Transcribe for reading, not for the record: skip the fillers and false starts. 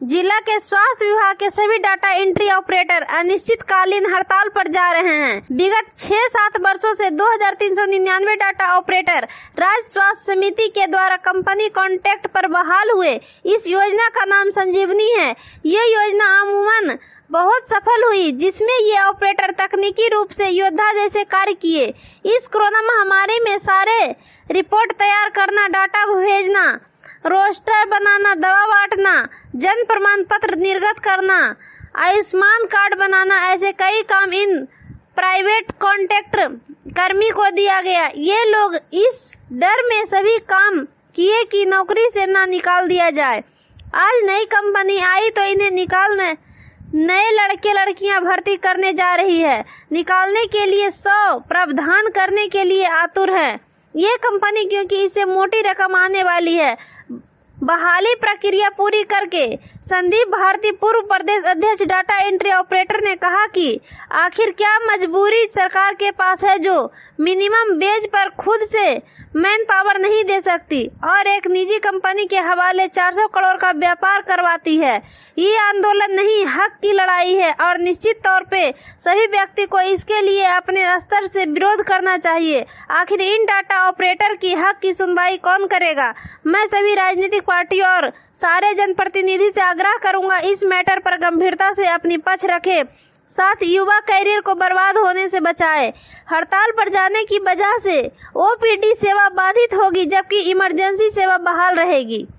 जिला के स्वास्थ्य विभाग के सभी डाटा एंट्री ऑपरेटर अनिश्चितकालीन हड़ताल पर जा रहे हैं। विगत 6-7 वर्षों से 2399 डाटा ऑपरेटर राज्य स्वास्थ्य समिति के द्वारा कंपनी कॉन्ट्रैक्ट पर बहाल हुए। इस योजना का नाम संजीवनी है। ये योजना अमूमन बहुत सफल हुई, जिसमें ये ऑपरेटर तकनीकी रूप से योद्धा जैसे कार्य किए। इस कोरोना महामारी में सारे रिपोर्ट तैयार करना, डाटा भेजना, रोस्टर बनाना, दवा बांटना, जन प्रमाण पत्र निर्गत करना, आयुष्मान कार्ड बनाना, ऐसे कई काम इन प्राइवेट कॉन्ट्रैक्टर कर्मी को दिया गया। ये लोग इस डर में सभी काम किए कि नौकरी से ना निकाल दिया जाए। आज नई कंपनी आई तो इन्हें निकालने नए लड़के लड़कियां भर्ती करने जा रही है। निकालने के लिए 100 प्रावधान करने के लिए आतुर है ये कंपनी, क्योंकि इससे मोटी रकम आने वाली है। बहाली प्रक्रिया पूरी करके संदीप भारती, पूर्व प्रदेश अध्यक्ष डाटा एंट्री ऑपरेटर, ने कहा कि आखिर क्या मजबूरी सरकार के पास है जो मिनिमम वेज पर खुद से मैन पावर नहीं दे सकती और एक निजी कंपनी के हवाले 400 करोड़ का व्यापार करवाती है। ये आंदोलन नहीं, हक की लड़ाई है और निश्चित तौर पे सभी व्यक्ति को इसके लिए अपने स्तर से विरोध करना चाहिए। आखिर इन डाटा ऑपरेटर की हक की सुनवाई कौन करेगा? मैं सभी राजनीतिक पार्टी और सारे जनप्रतिनिधि से आग्रह करूंगा, इस मैटर पर गंभीरता से अपनी पक्ष रखे, साथ युवा कैरियर को बर्बाद होने से बचाए। हड़ताल पर जाने की वजह से ओपीडी सेवा बाधित होगी, जबकि इमरजेंसी सेवा बहाल रहेगी।